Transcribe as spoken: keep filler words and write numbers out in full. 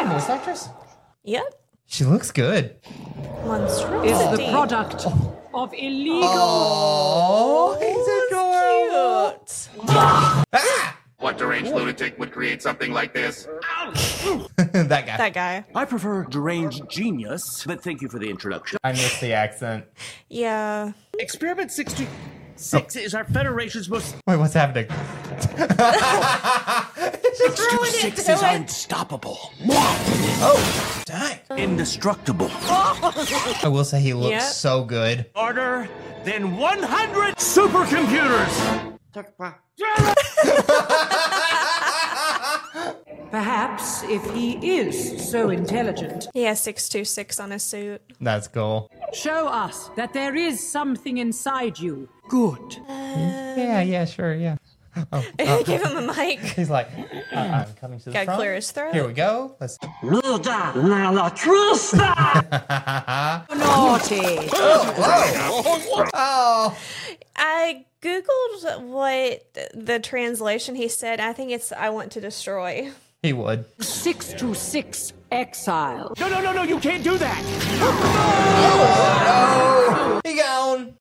voice actress? Yep. She looks good. Monstrosity. Is the product of illegal. Oh, he's adorable. Cute. Ah! What deranged lunatic would create something like this? That guy. That guy. I prefer deranged genius, but thank you for the introduction. I missed the accent. Yeah. Experiment sixty-six is our Federation's most... Wait, what's happening? sixty-six is unstoppable. Oh, dang. Indestructible. I will say he looks Yep. so good. Harder than one hundred supercomputers. Perhaps if he is so intelligent, He has six two six on his suit. That's cool. show us that there is something inside you. Good. Yeah, yeah, sure, yeah. Oh, oh. Give him a mic. He's like, uh, I'm coming to the Gotta front. clear his throat. Here we go. Let's. Naughty. Oh, I googled what the translation he said. I think it's "I want to destroy." he would. Six to six exile. No, no, no, no, you can't do that. He gone.